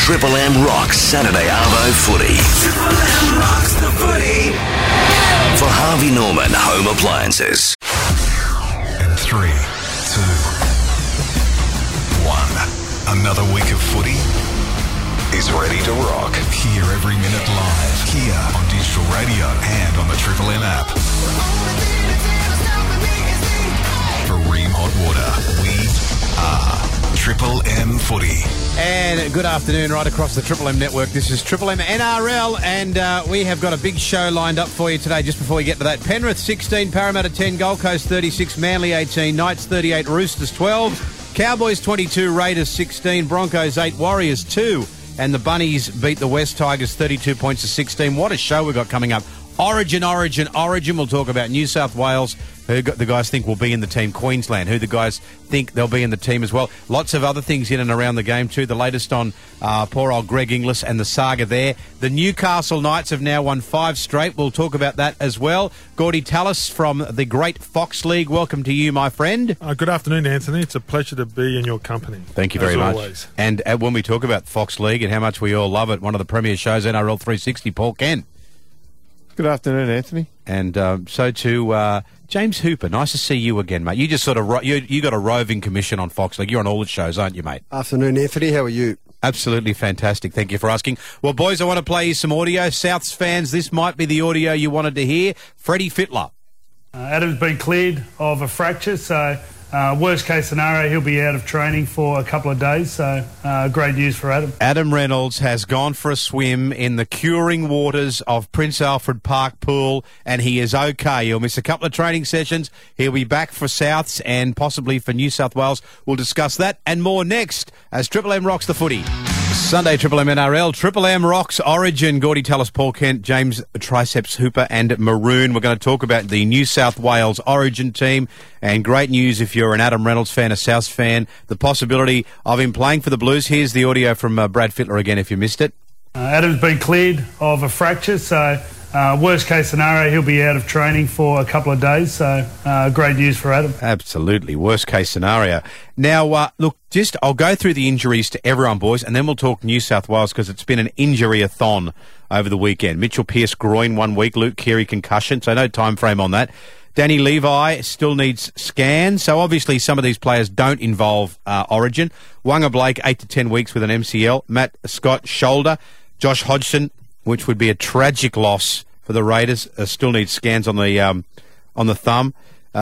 Triple M rocks Saturday Arvo footy. Triple M rocks the footy. For Harvey Norman Home Appliances. And 3, 2, 1. Another week of footy is ready to rock. Hear every minute live. Here on digital radio and on the Triple M app. For Ream Hot Water, we are Triple M Footy. And good afternoon right across the Triple M network. This is Triple M NRL, and we have got a big show lined up for you today. Just before we get to that, Penrith 16, Parramatta 10, Gold Coast 36, Manly 18, Knights 38, Roosters 12, Cowboys 22, Raiders 16, Broncos 8, Warriors 2, and the Bunnies beat the West Tigers 32 points to 16. What a show we've got coming up. Origin. We'll talk about New South Wales, who the guys think will be in the team. Queensland, who the guys think they'll be in the team as well. Lots of other things in and around the game too. The latest on poor old Greg Inglis and the saga there. The Newcastle Knights have now won 5 straight. We'll talk about that as well. Gordy Tallis from the Great Fox League. Welcome to you, my friend. Good afternoon, Anthony. It's a pleasure to be in your company. Thank you very much. Always. And when we talk about Fox League and how much we all love it, one of the premier shows, NRL 360, Paul Kent. Good afternoon, Anthony. And so too, James Hooper. Nice to see you again, mate. You just sort of you got a roving commission on Fox League. You're on all the shows, aren't you, mate? Afternoon, Anthony. How are you? Absolutely fantastic. Thank you for asking. Well, boys, I want to play you some audio. Souths fans, this might be the audio you wanted to hear. Freddie Fittler. Adam's been cleared of a fracture, so worst case scenario, he'll be out of training for a couple of days, so great news for Adam. Adam Reynolds has gone for a swim in the curing waters of Prince Alfred Park Pool, and he is okay. He'll miss a couple of training sessions. He'll be back for Souths and possibly for New South Wales. We'll discuss that and more next as Triple M rocks the footy. Sunday, Triple M NRL. Triple M rocks Origin. Gordy Tallis, Paul Kent, James Triceps Hooper and Maroon. We're going to talk about the New South Wales Origin team. And great news if you're an Adam Reynolds fan, a Souths fan, the possibility of him playing for the Blues. Here's the audio from Brad Fittler again if you missed it. Adam's been cleared of a fracture, so worst case scenario, he'll be out of training for a couple of days, so great news for Adam. Absolutely, worst case scenario. Now, look, I'll go through the injuries to everyone, boys, and then we'll talk New South Wales because it's been an injury-a-thon over the weekend. Mitchell Pearce, groin 1 week, Luke Keary, concussion, so no time frame on that. Danny Levi still needs scans, so obviously some of these players don't involve Origin. Wanga Blake, 8 to 10 weeks with an MCL. Matt Scott, shoulder. Josh Hodgson, which would be a tragic loss for the Raiders, still needs scans on the thumb.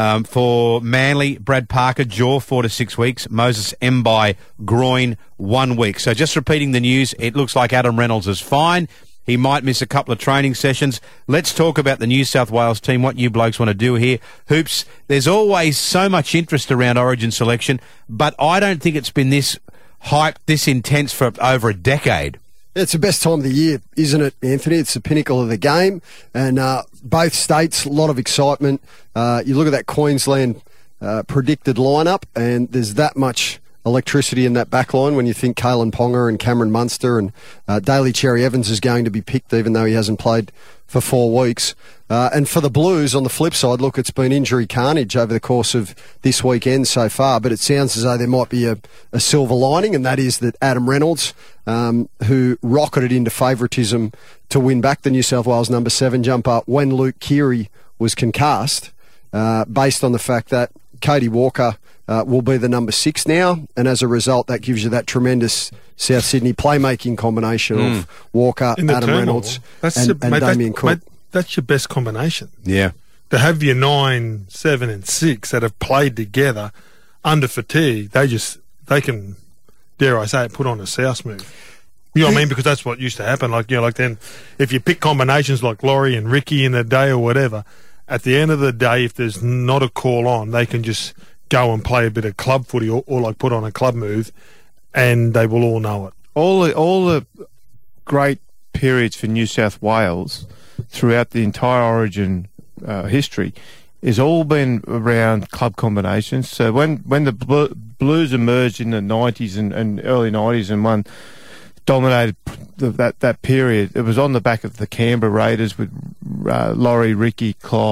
For Manly, Brad Parker, jaw 4 to 6 weeks. Moses Mbai, groin 1 week. So just repeating the news, it looks like Adam Reynolds is fine. He might miss a couple of training sessions. Let's talk about the New South Wales team, what you blokes want to do here. Hoops, there's always so much interest around Origin selection, but I don't think it's been this hyped, this intense for over a decade. It's the best time of the year, isn't it, Anthony? It's the pinnacle of the game. And both states, a lot of excitement. You look at that Queensland predicted lineup, and there's that much electricity in that back line when you think Kalen Ponga and Cameron Munster and Daly Cherry Evans is going to be picked even though he hasn't played for 4 weeks. And for the Blues, on the flip side, look, it's been injury carnage over the course of this weekend so far, but it sounds as though there might be a silver lining, and that is that Adam Reynolds, who rocketed into favouritism to win back the New South Wales number 7 jumper when Luke Keary was concussed, based on the fact that Cody Walker will be the number 6 now, and as a result, that gives you that tremendous South Sydney playmaking combination of Walker, Adam Reynolds, and Damien Cook. That's your best combination. Yeah. To have your 9, 7 and 6 that have played together under fatigue, they can, dare I say it, put on a South move. You know what I mean? Because that's what used to happen. Like then if you pick combinations like Laurie and Ricky in the day or whatever, at the end of the day, if there's not a call on, they can just go and play a bit of club footy or like put on a club move, and they will all know it. All the great periods for New South Wales throughout the entire Origin history has all been around club combinations. So when the Blues emerged in the 90s and early 90s and dominated that period, it was on the back of the Canberra Raiders with Laurie, Ricky, Clyde,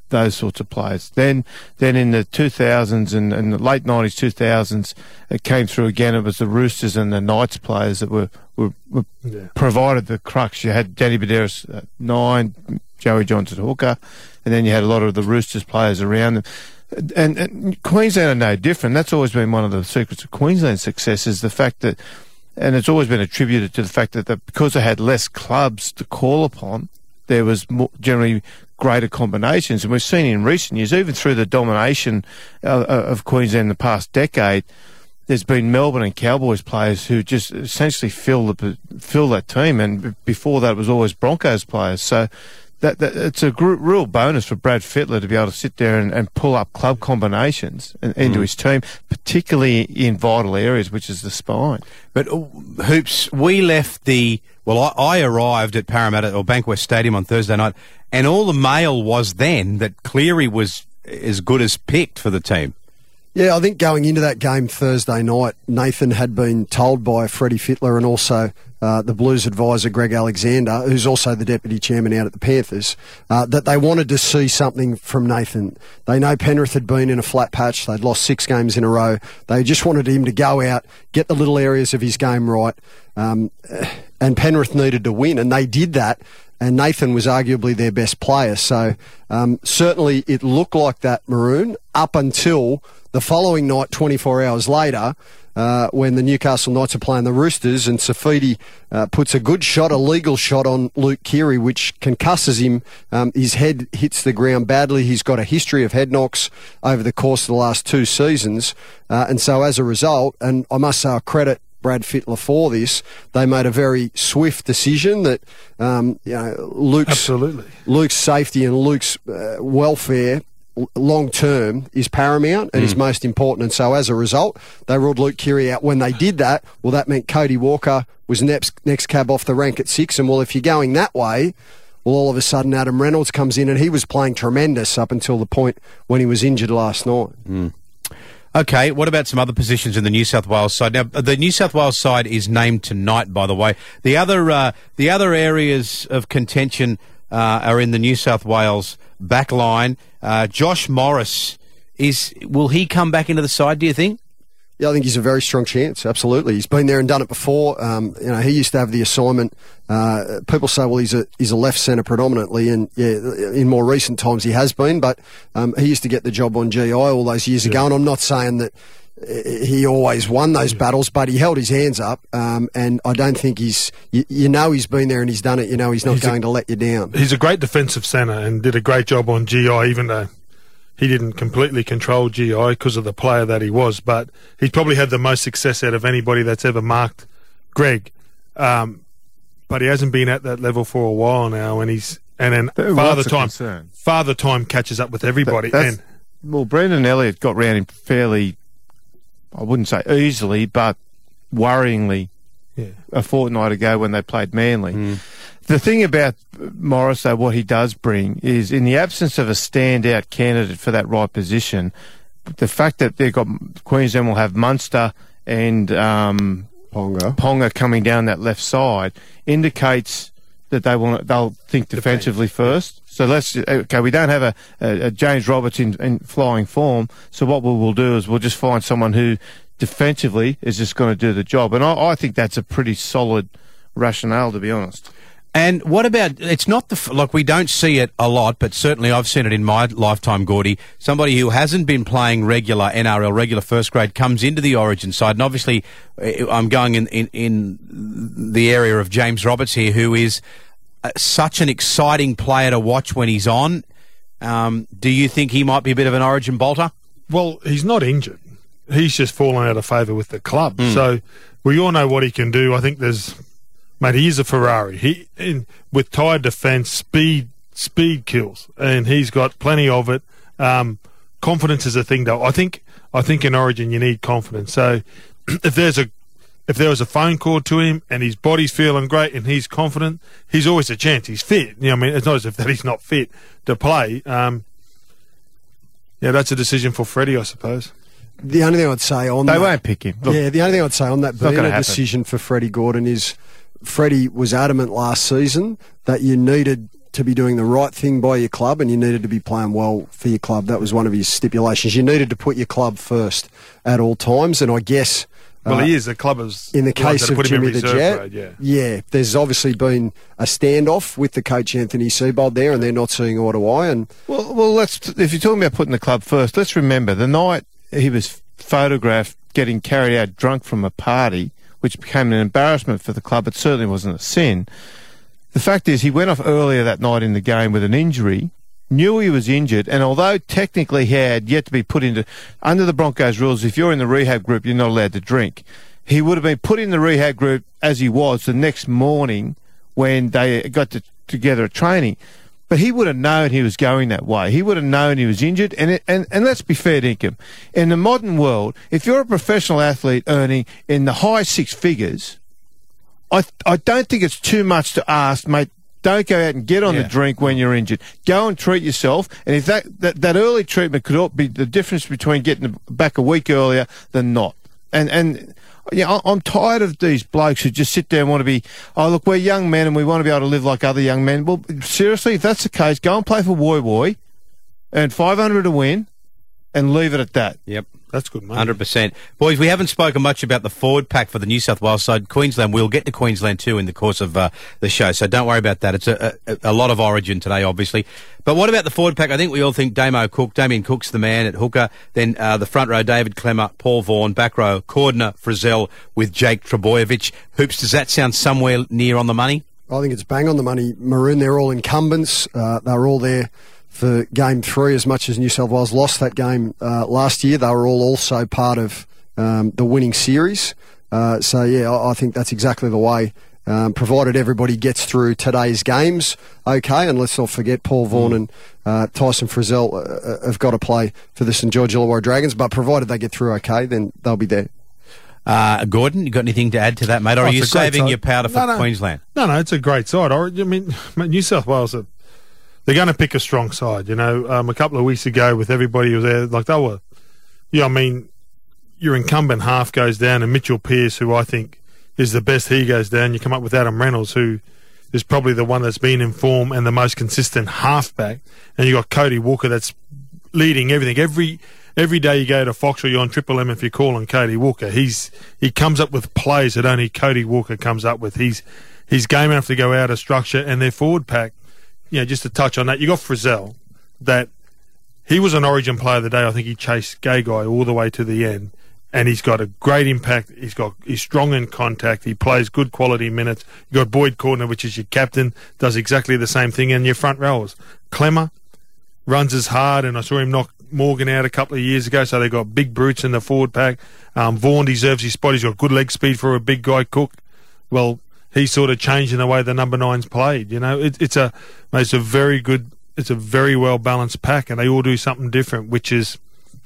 those sorts of players. Then in the 2000s and the late 90s, 2000s, it came through again. It was the Roosters and the Knights players that were provided the crux. You had Danny Baderas at 9, Joey Johnson hooker, and then you had a lot of the Roosters players around them. And Queensland are no different. That's always been one of the secrets of Queensland's success, is the fact that, and it's always been attributed to the fact that because they had less clubs to call upon, there was more, generally greater combinations. And we've seen in recent years, even through the domination of Queensland in the past decade, there's been Melbourne and Cowboys players who just essentially fill that team. And before that, it was always Broncos players. So that it's a real bonus for Brad Fittler to be able to sit there and pull up club combinations into his team, particularly in vital areas, which is the spine. But Hoops, we left I arrived at Parramatta or Bankwest Stadium on Thursday night, and all the mail was then that Cleary was as good as picked for the team. Yeah, I think going into that game Thursday night, Nathan had been told by Freddie Fittler and also the Blues advisor Greg Alexander, who's also the deputy chairman out at the Panthers, that they wanted to see something from Nathan. They know Penrith had been in a flat patch. They'd lost 6 games in a row. They just wanted him to go out, get the little areas of his game right, and Penrith needed to win, and they did that. And Nathan was arguably their best player. So certainly it looked like that, Maroon, up until the following night, 24 hours later, when the Newcastle Knights are playing the Roosters, and Safidi puts a good shot, a legal shot on Luke Keary, which concusses him. His head hits the ground badly. He's got a history of head knocks over the course of the last 2 seasons. And so as a result, and I must say I credit Brad Fittler for this, they made a very swift decision that Luke's safety and Luke's welfare long term is paramount and is most important. And so as a result, they ruled Luke Keary out. When they did that, well, that meant Cody Walker was next cab off the rank at 6. And well, if you're going that way, well, all of a sudden Adam Reynolds comes in, and he was playing tremendous up until the point when he was injured last night. Okay, what about some other positions in the New South Wales side? Now, the New South Wales side is named tonight, by the way. The other areas of contention are in the New South Wales back line. Josh Morris, will he come back into the side, do you think? Yeah, I think he's a very strong chance, absolutely. He's been there and done it before. He used to have the assignment. People say, well, he's a left centre predominantly, and yeah, in more recent times he has been, but he used to get the job on GI all those years ago, and I'm not saying that he always won those battles, but he held his hands up, and I don't think he's been there and he's done it. He's not going to let you down. He's a great defensive centre and did a great job on GI, even though he didn't completely control GI because of the player that he was, but he's probably had the most success out of anybody that's ever marked Greg. But he hasn't been at that level for a while now, and father time catches up with everybody. Well, Brendan Elliott got round him fairly, I wouldn't say easily, but worryingly a fortnight ago when they played Manly. The thing about Morris, though, what he does bring is, in the absence of a standout candidate for that right position, the fact that Queensland will have Munster and Ponga coming down that left side indicates that they'll think defensively first. So we don't have a James Roberts in flying form. So what we'll do is we'll just find someone who defensively is just going to do the job, and I think that's a pretty solid rationale, to be honest. And what about, it's not we don't see it a lot, but certainly I've seen it in my lifetime, Gordy. Somebody who hasn't been playing regular NRL, regular first grade, comes into the Origin side. And obviously I'm going in the area of James Roberts here, who is such an exciting player to watch when he's on. Do you think he might be a bit of an Origin bolter? Well, he's not injured. He's just fallen out of favour with the club. So we all know what he can do. I think mate, he is a Ferrari. With tired defence, speed kills, and he's got plenty of it. Confidence is a thing, though. I think in Origin you need confidence. So if there was a phone call to him and his body's feeling great and he's confident, he's always a chance. He's fit. It's not as if that he's not fit to play. That's a decision for Freddie, I suppose. The only thing I'd say on they won't pick him. Look, the only thing I'd say on that being a decision for Freddie Gordon is Freddie was adamant last season that you needed to be doing the right thing by your club, and you needed to be playing well for your club. That was one of his stipulations. You needed to put your club first at all times, and I guess... Well, he is. The club is... In the case of Jimmy the Jet, grade, yeah, there's obviously been a standoff with the coach Anthony Seibold there, and they're not seeing eye to eye. And well, if you're talking about putting the club first, let's remember the night he was photographed getting carried out drunk from a party, which became an embarrassment for the club. It certainly wasn't a sin. The fact is, he went off earlier that night in the game with an injury, knew he was injured, and although technically he had yet to be put into... Under the Broncos rules, if you're in the rehab group, you're not allowed to drink. He would have been put in the rehab group as he was the next morning when they got together at training. But he would have known he was going that way. He would have known he was injured. And let's be fair to him. In the modern world, if you're a professional athlete earning in the high six figures, I don't think it's too much to ask, mate, don't go out and get on the drink when you're injured. Go and treat yourself. And if that early treatment could be the difference between getting back a week earlier than not. And yeah, I'm tired of these blokes who just sit there and want to be, oh, look, we're young men and we want to be able to live like other young men. Well, seriously, if that's the case, go and play for Woy Woy, earn $500 to win, and leave it at that. Yep. That's good money. 100%. Boys, we haven't spoken much about the forward pack for the New South Wales side. Queensland, we'll get to Queensland too in the course of the show, so don't worry about that. It's a lot of origin today, obviously. But what about the forward pack? I think we all think Damien Cook's the man at hooker. Then the front row, David Klemmer, Paul Vaughan. Back row, Cordner, Frizzell with Jake Trbojevic. Hoops, does that sound somewhere near on the money? I think it's bang on the money, Maroon. They're all incumbents. They're all there for Game 3, as much as New South Wales lost that game last year. They were all also part of the winning series. So, yeah, I think that's exactly the way, provided everybody gets through today's games, okay, and let's not forget Paul Vaughan and Tyson Frizzell have got to play for the St George Illawarra Dragons, but provided they get through okay, then they'll be there. Gordon, you got anything to add to that, mate, or are you saving your powder for Queensland? No, it's a great side. I mean, New South Wales are... They're going to pick a strong side, you know. A couple of weeks ago with everybody who was there, like they were, I mean, your incumbent half goes down and Mitchell Pearce, who I think is the best, he goes down. You come up with Adam Reynolds, who is probably the one that's been in form and the most consistent halfback. And you got Cody Walker that's leading everything. Every day you go to Fox or you're on Triple M, if you call on Cody Walker, he comes up with plays that only Cody Walker comes up with. He's game enough to go out of structure, and their forward pack, you know, just to touch on that, you got Frizzell, that he was an Origin player of the day. I think he chased Gagai all the way to the end, and he's got a great impact. He's strong in contact. He plays good quality minutes. You got Boyd Cordner, which is your captain, does exactly the same thing, and your front rowers. Klemmer runs as hard, and I saw him knock Morgan out a couple of years ago, so they've got big brutes in the forward pack. Vaughan deserves his spot. He's got good leg speed for a big guy. Cook, well, he's sort of changing the way the number 9's played. You know, it's a very good, it's a very well balanced pack, and they all do something different, which is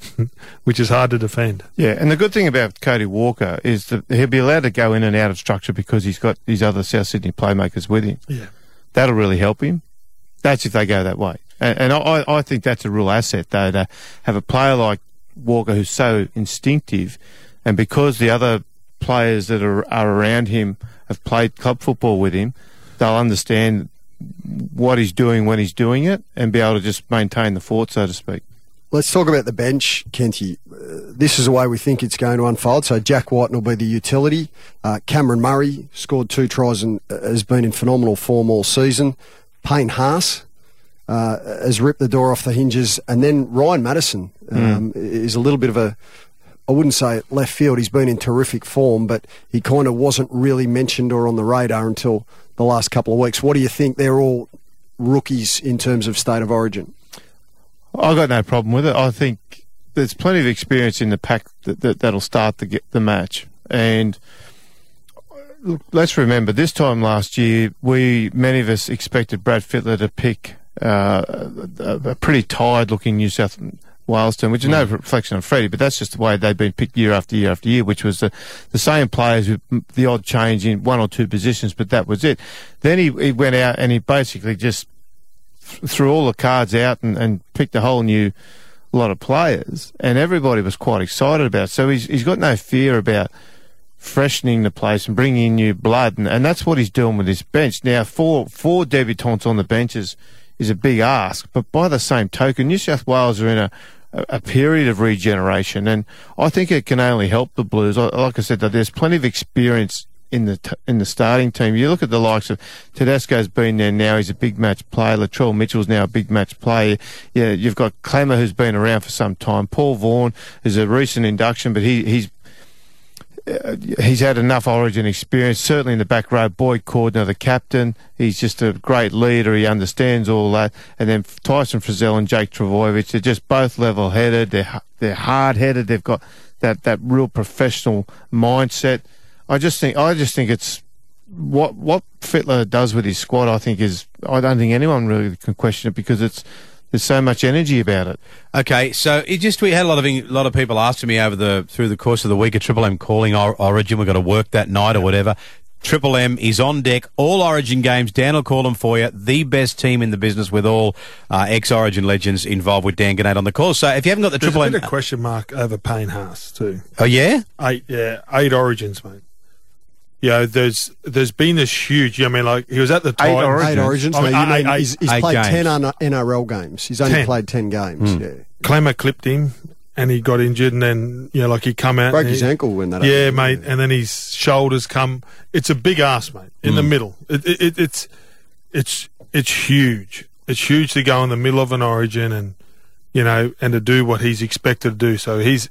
hard to defend. Yeah, and the good thing about Cody Walker is that he'll be allowed to go in and out of structure because he's got these other South Sydney playmakers with him. Yeah, that'll really help him. That's if they go that way, and I think that's a real asset though, to have a player like Walker who's so instinctive, and because the other players that are around him have played club football with him, they'll understand what he's doing when he's doing it and be able to just maintain the fort, so to speak. Let's talk about the bench, Kenty. This is the way we think it's going to unfold. So Jack Whiten will be the utility. Cameron Murray scored 2 tries and has been in phenomenal form all season. Payne Haas has ripped the door off the hinges. And then Ryan Madison is a little bit of a, I wouldn't say left field. He's been in terrific form, but he kind of wasn't really mentioned or on the radar until the last couple of weeks. What do you think? They're all rookies in terms of state of origin. I've got no problem with it. I think there's plenty of experience in the pack that'll start the match. And look, let's remember, this time last year, many of us expected Brad Fittler to pick a pretty tired-looking New South Wales team, which is no reflection on Freddie, but that's just the way they've been picked year after year after year, which was the same players with the odd change in 1 or 2 positions, but that was it. Then he went out and he basically just threw all the cards out and picked a whole new lot of players, and everybody was quite excited about it. So he's got no fear about freshening the place and bringing in new blood, and that's what he's doing with this bench. Now, four debutants on the benches is a big ask, but by the same token, New South Wales are in a period of regeneration, and I think it can only help the Blues. Like I said, there's plenty of experience in the starting team. You look at the likes of Tedesco's been there now, he's a big match player. Latrell Mitchell's now a big match player. Yeah, you've got Clemmer, who's been around for some time. Paul Vaughan is a recent induction, but he's had enough Origin experience, certainly in the back row. Boyd Cordner, the captain, he's just a great leader. He understands all that. And then Tyson Frizzell and Jake Trbojevic, they're just both level-headed. They're hard-headed. They've got that real professional mindset. I just think it's what Fittler does with his squad. I don't think anyone really can question it, because there's so much energy about it. Okay, so we had a lot of people asking me through the course of the week, Triple M calling Origin. We've got to work that night or whatever. Triple M is on deck. All Origin games. Dan will call them for you. The best team in the business, with all ex-Origin legends involved, with Dan Gannett on the call. So if you haven't got the Triple M, there's a question mark over Payne Haas too. Oh yeah, 8 Origins, mate. There's been this huge. I mean, like, he was at the time. 8 Origins. He's played games. 10 NRL games. He's only played 10 games. Yeah. Clemmer clipped him, and he got injured, and then he come out, broke his ankle when that. Yeah, mate, and then his shoulders come. It's a big ass, mate, in the middle. It's huge. It's huge to go in the middle of an Origin, and and to do what he's expected to do. So he's.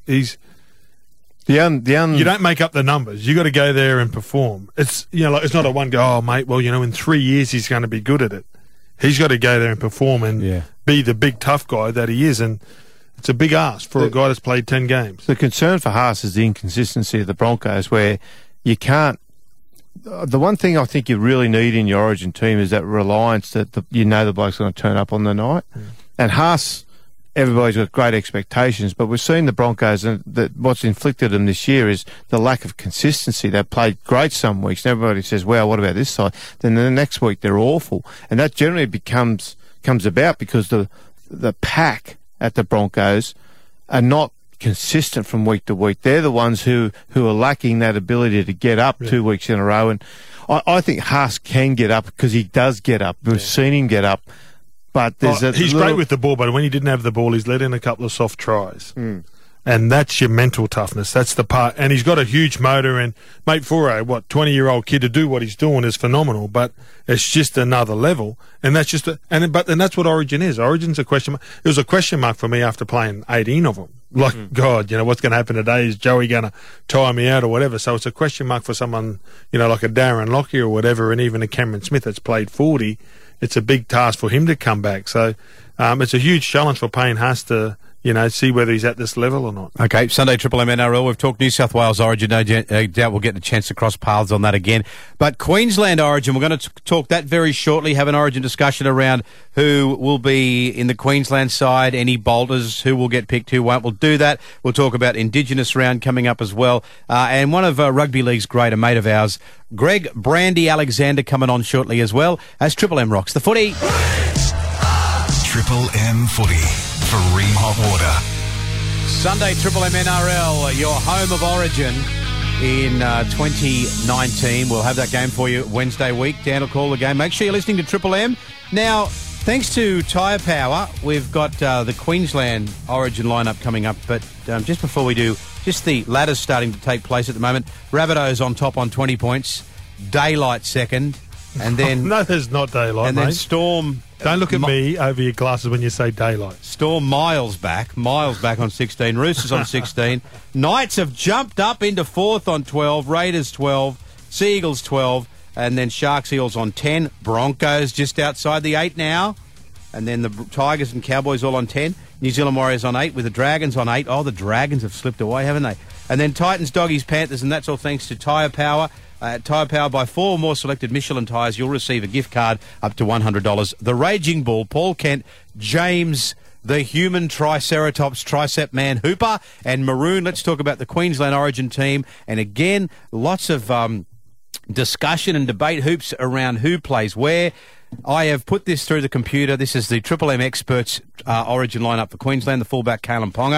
You don't make up the numbers. You got to go there and perform. It's it's not a one go. Oh, mate. Well, in 3 years he's going to be good at it. He's got to go there and perform and be the big tough guy that he is. And it's a big ask for a guy that's played 10 games. The concern for Haas is the inconsistency of the Broncos, where you can't. The one thing I think you really need in your Origin team is that reliance that the bloke's going to turn up on the night. And Haas. Everybody's got great expectations, but we've seen the Broncos, and what's inflicted them this year is the lack of consistency. They've played great some weeks, and everybody says, well, what about this side? Then the next week they're awful. And that generally comes about because the pack at the Broncos are not consistent from week to week. They're the ones who are lacking that ability to get up 2 weeks in a row. And I think Haas can get up, because he does get up. We've seen him get up. But he's great with the ball, but when he didn't have the ball, he's let in a couple of soft tries. And that's your mental toughness. That's the part. And he's got a huge motor. And, mate, for a 20-year-old kid to do what he's doing is phenomenal. But it's just another level. And that's just and that's what Origin is. Origin's a question mark. It was a question mark for me after playing 18 of them. Like, God, what's going to happen today? Is Joey going to tire me out or whatever? So it's a question mark for someone, like a Darren Lockyer or whatever, and even a Cameron Smith that's played 40. It's a big task for him to come back. So it's a huge challenge for Payne Haas to, see whether he's at this level or not. Okay, Sunday Triple M NRL. We've talked New South Wales Origin. No doubt we'll get the chance to cross paths on that again. But Queensland Origin, we're going to talk that very shortly, have an Origin discussion around who will be in the Queensland side, any bolters, who will get picked, who won't. We'll do that. We'll talk about Indigenous round coming up as well. And one of Rugby League's great, a mate of ours, Greg Brandy Alexander, coming on shortly as well, as Triple M rocks the footy. Triple M Footy for Ream Hot Water. Sunday Triple M NRL, your home of Origin in 2019. We'll have that game for you Wednesday week. Dan will call the game. Make sure you're listening to Triple M. Now, thanks to Tyre Power, we've got the Queensland Origin lineup coming up. But just before we do, just the ladder's starting to take place at the moment. Rabbitohs on top on 20 points. Daylight second. And then... No, there's not Daylight, and mate. Then Storm... Don't look at me over your glasses when you say Daylight. Storm miles back on 16. Roosters on 16. Knights have jumped up into fourth on 12. Raiders 12. Sea Eagles 12. And then Sharks Eels on 10. Broncos just outside the 8 now. And then the Tigers and Cowboys all on 10. New Zealand Warriors on 8 with the Dragons on 8. Oh, the Dragons have slipped away, haven't they? And then Titans, Doggies, Panthers, and that's all thanks to Tyre Power. Tyre Power, by 4 or more selected Michelin tyres, you'll receive a gift card up to $100. The Raging Bull, Paul Kent, James, the human Triceratops, Tricep Man, Hooper, and Maroon. Let's talk about the Queensland Origin team. And again, lots of discussion and debate hoops around who plays where. I have put this through the computer. This is the Triple M Experts Origin lineup for Queensland. The fullback, Kalen Ponga.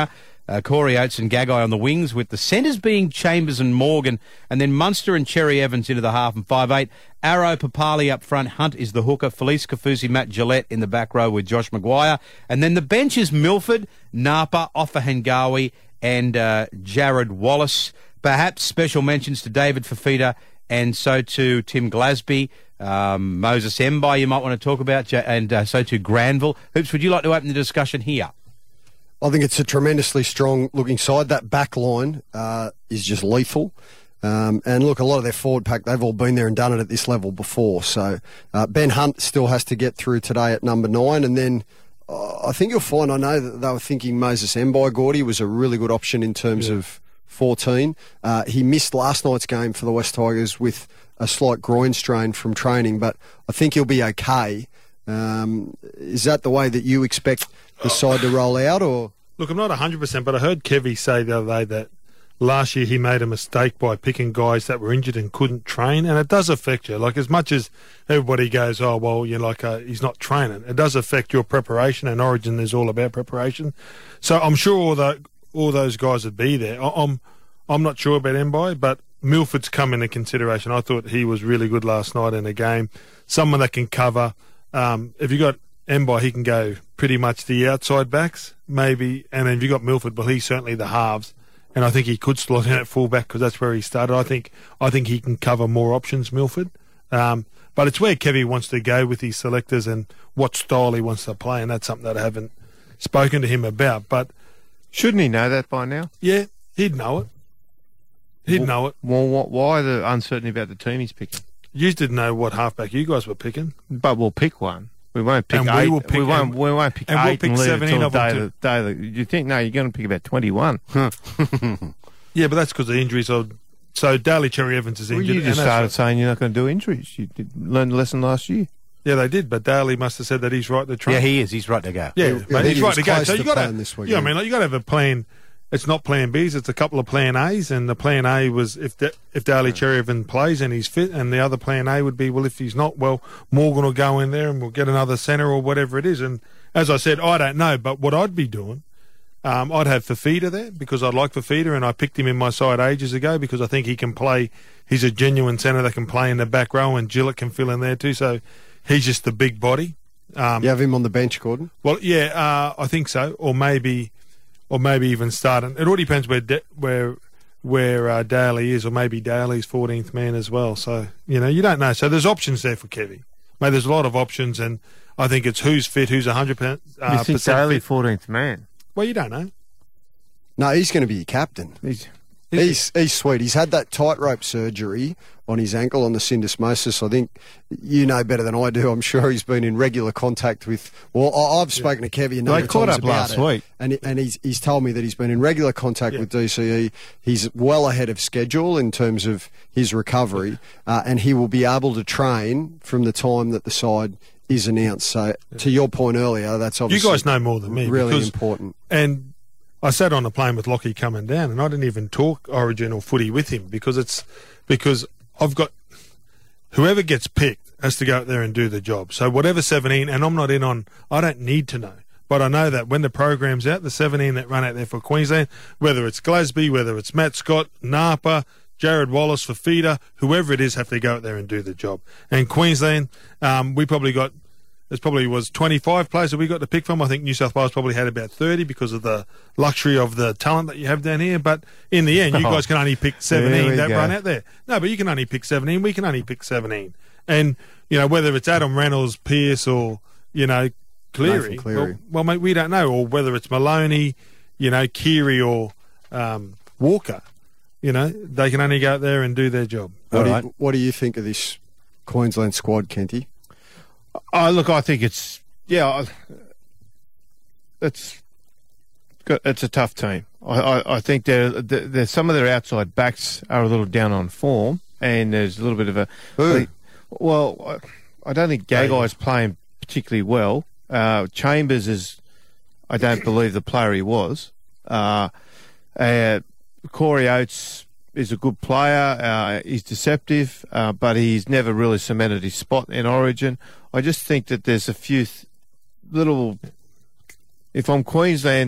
Corey Oates and Gagai on the wings, with the centres being Chambers and Morgan, and then Munster and Cherry Evans into the half and 5'8". Arrow, Papali up front. Hunt is the hooker. Felice Kafusi, Matt Gillette in the back row with Josh Maguire. And then the bench is Milford, Napa, Offa Hengawi and Jared Wallace. Perhaps special mentions to David Fafita and so to Tim Glasby. Moses Mbai you might want to talk about, and so to Granville. Hoops, would you like to open the discussion here? I think it's a tremendously strong-looking side. That back line is just lethal. And look, a lot of their forward pack, they've all been there and done it at this level before. So Ben Hunt still has to get through today at number 9. And then I think you'll find, I know that they were thinking Moses Mbai, Gordy, was a really good option in terms of 14. He missed last night's game for the West Tigers with a slight groin strain from training, but I think he'll be okay. Is that the way that you expect the side to roll out? Or look, I'm not 100%, but I heard Kevy say the other day that last year he made a mistake by picking guys that were injured and couldn't train, and it does affect you. Like, as much as everybody goes, oh, well, you're like, he's not training, it does affect your preparation, and Origin is all about preparation. So I'm sure all those guys would be there. I'm not sure about Mbai, but Milford's come into consideration. I thought he was really good last night in the game. Someone that can cover. If you got Mbai, he can go pretty much the outside backs, maybe. And then if you got Milford, well, he's certainly the halves. And I think he could slot in at fullback because that's where he started. I think he can cover more options, Milford. But it's where Kevy wants to go with his selectors and what style he wants to play, and that's something that I haven't spoken to him about. But shouldn't he know that by now? Yeah, he'd know it. Know it. Well, why the uncertainty about the team he's picking? You didn't know what halfback you guys were picking. But we'll pick one. We won't pick and 8. We won't pick and 8 we'll pick and 17 of them. You think, no, you're going to pick about 21. Yeah, but that's because of injuries. So Daly Cherry Evans is injured. Well, you just started saying you're not going to do injuries. You learned the lesson last year. Yeah, they did, but Daly must have said that he's right to train. Yeah, he is. He's right to go. Yeah, mate, he's right to go. So you got to, you know, you got to have a plan. It's not plan B's, it's a couple of plan A's, and the plan A was if Daly Cherry Evans plays and he's fit, and the other plan A would be, well, if he's not, well, Morgan will go in there and we'll get another centre or whatever it is. And as I said, I don't know, but what I'd be doing, I'd have Fafita there because I like Fafita, and I picked him in my side ages ago because I think he can play. He's a genuine centre that can play in the back row, and Gillett can fill in there too, so he's just the big body. You have him on the bench, Gordon? Well, yeah, I think so, or maybe even starting. It all depends where Daly is, or maybe Daly's 14th man as well. So, you don't know. So there's options there for Kevy. Mate, there's a lot of options, and I think it's who's fit, who's 100%. You think Daly 14th man? Well, you don't know. No, he's going to be your captain. He's sweet. He's had that tightrope surgery on his ankle, on the syndesmosis. I think you know better than I do. I'm sure he's been in regular contact with. Well, I've spoken to Kevy a number of times about last week, and he's told me that he's been in regular contact with DCE. He's well ahead of schedule in terms of his recovery, and he will be able to train from the time that the side is announced. So, to your point earlier, that's obviously you guys know more than me. Really important. And I sat on the plane with Lockie coming down, and I didn't even talk Origin or footy with him because I've got whoever gets picked has to go out there and do the job. So whatever 17, and I'm not in on, I don't need to know. But I know that when the program's out, the 17 that run out there for Queensland, whether it's Glasby, whether it's Matt Scott, Napa, Jared Wallace, Fafita, whoever it is, have to go out there and do the job. And Queensland, we probably got, there probably was 25 players that we got to pick from. I think New South Wales probably had about 30 because of the luxury of the talent that you have down here. But in the end, you guys can only pick 17 that run out there. No, but you can only pick 17. We can only pick 17. And, whether it's Adam Reynolds, Pearce, or, Cleary. Well, mate, we don't know. Or whether it's Maloney, Keary, or Walker. They can only go out there and do their job. What do you think of this Queensland squad, Kenty? Oh, look, I think it's a tough team. I think they're some of their outside backs are a little down on form, and there's a little bit of a. I don't think Gagai's playing particularly well. Chambers is, I don't believe the player he was. Corey Oates is a good player. He's deceptive, but he's never really cemented his spot in Origin. I just think that there's a few little. If I'm Queensland,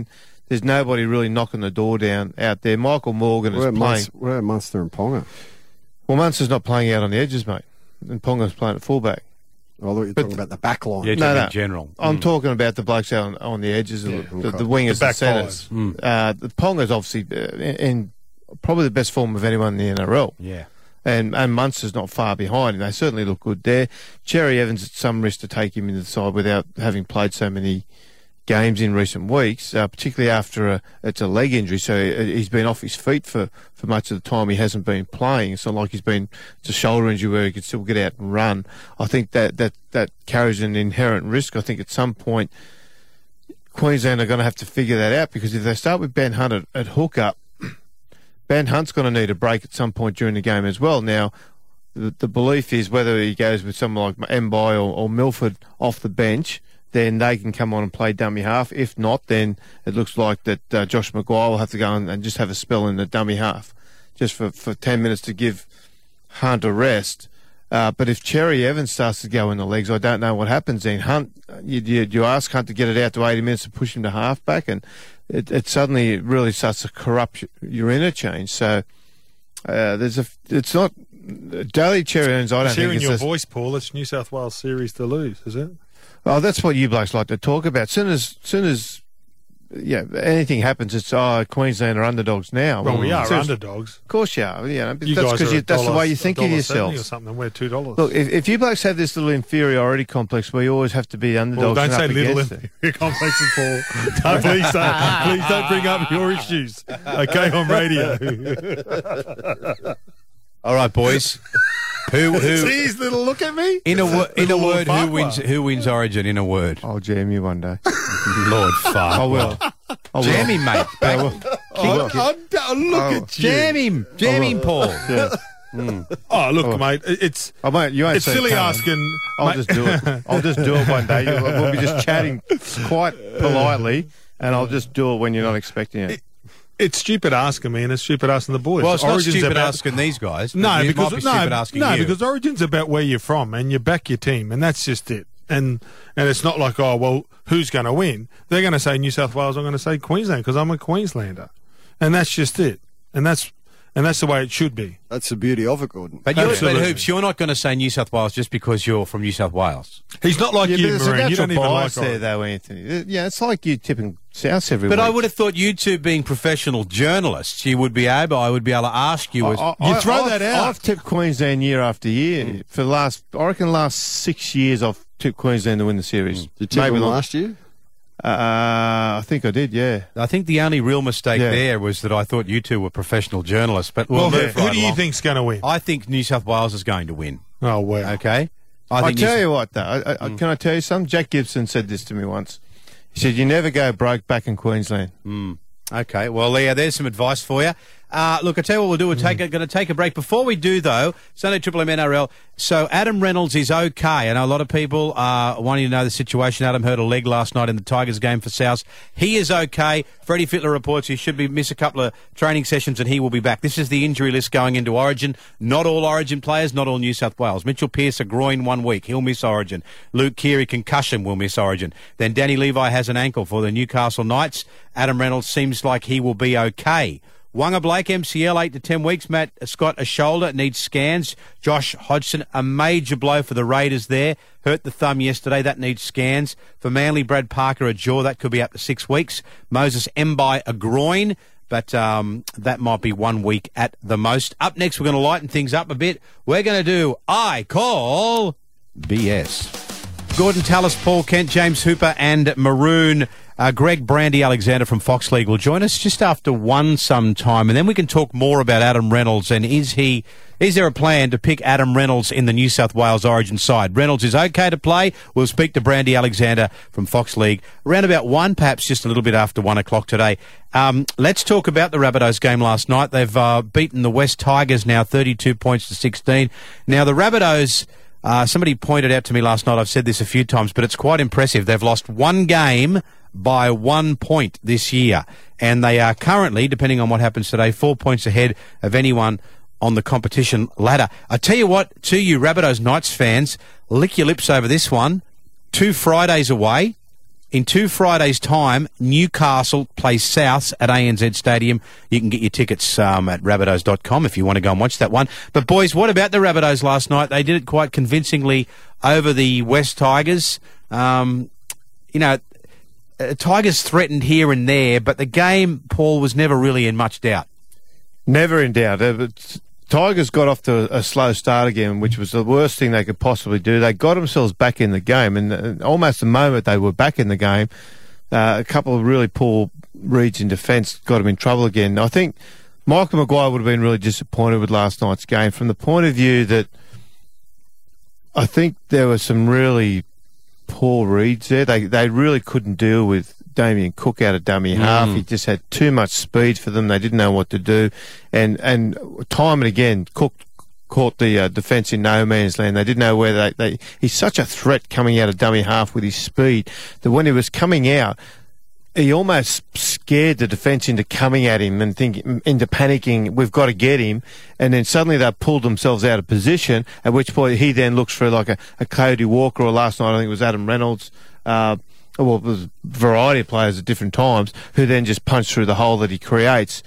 there's nobody really knocking the door down out there. Michael Morgan is playing. Where are Munster and Ponga? Well, Munster's not playing out on the edges, mate, and Ponga's playing at fullback. I thought you were talking about the back line. Yeah, in general. I'm talking about the blokes out on the edges, the wingers, The and centres. The Ponga's obviously in probably the best form of anyone in the NRL. Yeah. And Munster's not far behind, and they certainly look good there. Cherry Evans at some risk to take him into the side without having played so many games in recent weeks, particularly after it's a leg injury, so he's been off his feet for much of the time he hasn't been playing. It's not like it's a shoulder injury where he can still get out and run. I think that carries an inherent risk. I think at some point Queensland are going to have to figure that out, because if they start with Ben Hunt at hookup, Ben Hunt's going to need a break at some point during the game as well. Now, the belief is whether he goes with someone like Mbai or Milford off the bench, then they can come on and play dummy half. If not, then it looks like that Josh Maguire will have to go and just have a spell in the dummy half, just for 10 minutes to give Hunt a rest. But if Cherry Evans starts to go in the legs, I don't know what happens then. Hunt, you ask Hunt to get it out to 80 minutes and push him to half-back, and it suddenly really starts to corrupt your interchange. So it's not... Daly Cherry Evans, I don't think... Hearing your voice, Paul, it's New South Wales series to lose, is it? Oh, that's what you blokes like to talk about. Soon as anything happens, it's Queensland are underdogs now. Well, we are underdogs. Of course you are. Yeah, you that's because that's the way you think of yourself. Or something. We're $2. Look, if you blokes have this little inferiority complex where you always have to be underdogs, don't say up little inferiority complexes, Paul. No, please don't bring up your issues. Okay, on radio. All right, boys. Who? See his little look at me. In a word, who wins Origin? In a word, I'll jam you one day. Lord fuck. I will. Jam him, mate. Look at you. Jam him, Paul. Yeah. Oh, look, mate. It's you ain't it's silly asking. I'll just do it. I'll just do it one day. We'll be just chatting quite politely, and I'll just do it when you're not expecting it. It's stupid asking me, and it's stupid asking the boys. Well, it's not stupid asking these guys. No, because because Origin's about where you're from, and you back your team, and that's just it. And it's not like, oh, well, who's going to win? They're going to say New South Wales. I'm going to say Queensland because I'm a Queenslander, and that's just it. And that's the way it should be. That's the beauty of it, Gordon. But Hoops, you're not going to say New South Wales just because you're from New South Wales. He's not like you, Marine. You don't even like there, though, Anthony. Yeah, it's like you tipping South every week. But I would have thought you two being professional journalists, I would be able to ask you. You throw that out. I've tipped Queensland year after year. For the last 6 years, I've tipped Queensland to win the series. Did you tip them last year? I think I did, yeah. I think the only real mistake there was that I thought you two were professional journalists. But who do you think's going to win? I think New South Wales is going to win. Oh, wow. Okay? I tell you what, though. Can I tell you something? Jack Gibson said this to me once. He said, you never go broke back in Queensland. Okay, well, Leah, there's some advice for you. Look, I tell you what we'll do. We're going to take a break. Before we do, though, Sunday Triple M NRL. So Adam Reynolds is okay. I know a lot of people wanting to know the situation. Adam hurt a leg last night in the Tigers game for South. He is okay. Freddie Fittler reports he should miss a couple of training sessions and he will be back. This is the injury list going into Origin. Not all Origin players, not all New South Wales. Mitchell Pearce, a groin 1 week. He'll miss Origin. Luke Keary, concussion, will miss Origin. Then Danny Levi has an ankle for the Newcastle Knights. Adam Reynolds seems like he will be okay. Wanga Blake, MCL, 8 to 10 weeks. Matt Scott, a shoulder, needs scans. Josh Hodgson, a major blow for the Raiders there. Hurt the thumb yesterday, that needs scans. For Manly, Brad Parker, a jaw, that could be up to 6 weeks. Moses Mbai, a groin, but that might be 1 week at the most. Up next, we're going to lighten things up a bit. We're going to do I Call BS. Gordon Tallis, Paul Kent, James Hooper and Maroon. Greg Brandy Alexander from Fox League will join us just after 1 sometime, and then we can talk more about Adam Reynolds and is there a plan to pick Adam Reynolds in the New South Wales Origin side? Reynolds is okay to play. We'll speak to Brandy Alexander from Fox League around about 1, perhaps just a little bit after 1 o'clock today. Let's talk about the Rabbitohs game last night. They've beaten the West Tigers now 32 points to 16. Now the Rabbitohs, somebody pointed out to me last night, I've said this a few times, but it's quite impressive. They've lost 1 game by 1 point this year, and they are currently, depending on what happens today, 4 points ahead of anyone on the competition ladder. I tell you what, to you Rabbitohs Knights fans, lick your lips over this one. 2 Fridays away, In 2 Fridays' time, Newcastle plays Souths at ANZ Stadium. You can get your tickets at Rabbitohs.com if you want to go and watch that one. But, boys, what about the Rabbitohs last night? They did it quite convincingly over the West Tigers. Tigers threatened here and there, but the game, Paul, was never really in much doubt. Never in doubt. Tigers got off to a slow start again, which was the worst thing they could possibly do. They got themselves back in the game, and almost the moment they were back in the game, a couple of really poor reads in defence got them in trouble again. I think Michael Maguire would have been really disappointed with last night's game from the point of view that I think there were some really poor reads there. They really couldn't deal with Damien Cook out of dummy half. He just had too much speed for them. They didn't know what to do. And time and again, Cook caught the defence in no man's land. They didn't know where he's such a threat coming out of dummy half with his speed that when he was coming out, he almost scared the defence into coming at him and into panicking, we've got to get him. And then suddenly they pulled themselves out of position, at which point he then looks for like a Cody Walker, or last night I think it was Adam Reynolds, it was a variety of players at different times who then just punch through the hole that he creates.